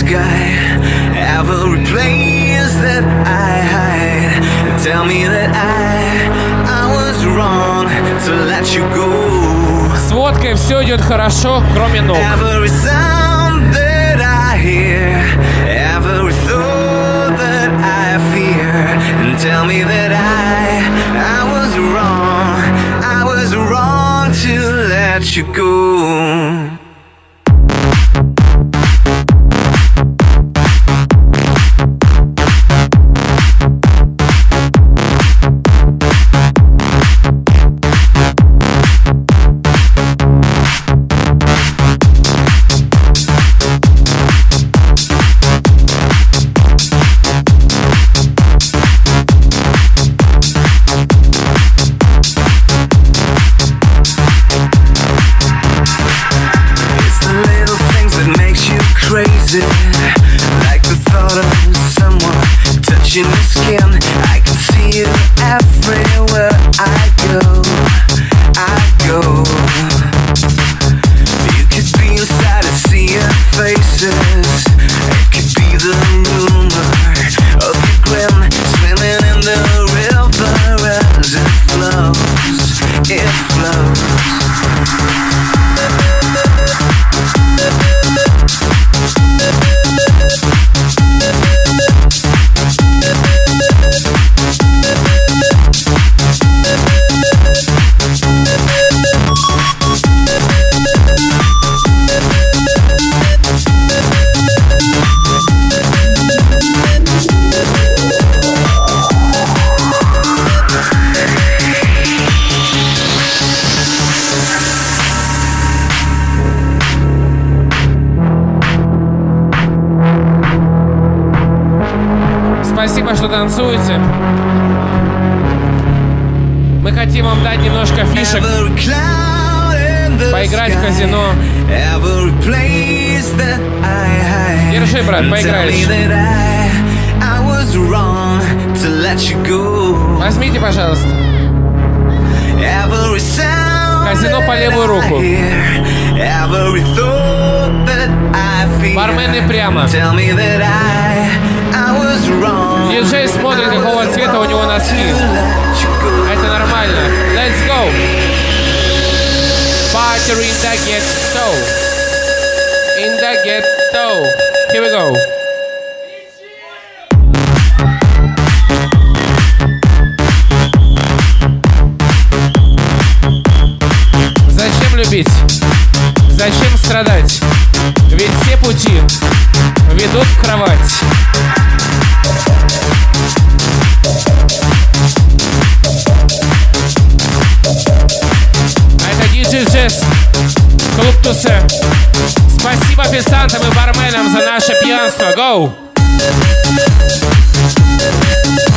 sky, every place that I hide. Tell me that I was wrong to let you go. С водкой все идет хорошо, кроме ног. Every sound that I hear, every thought that I fear, and tell me that I was wrong to let you go. Like the thought of someone touching your skin. I can see you everywhere I go. You could be inside and see your faces. It could be the rumor of your grin, swimming in the river as it flows. It flows. Спасибо, что танцуете. Мы хотим вам дать немножко фишек. Поиграть в казино. Держи, брат, поиграешь. Возьмите, пожалуйста. Казино по левую руку. Бармены прямо. Диджей смотрит, какого цвета у него носки. Это нормально. Let's go. Party in the ghetto. In the ghetto. Here we go. Зачем любить? Зачем страдать? Ведь все пути ведут в кровать. А это диджей Джесс, клуб Тусе. Спасибо официантам и барменам за наше пьянство. Go!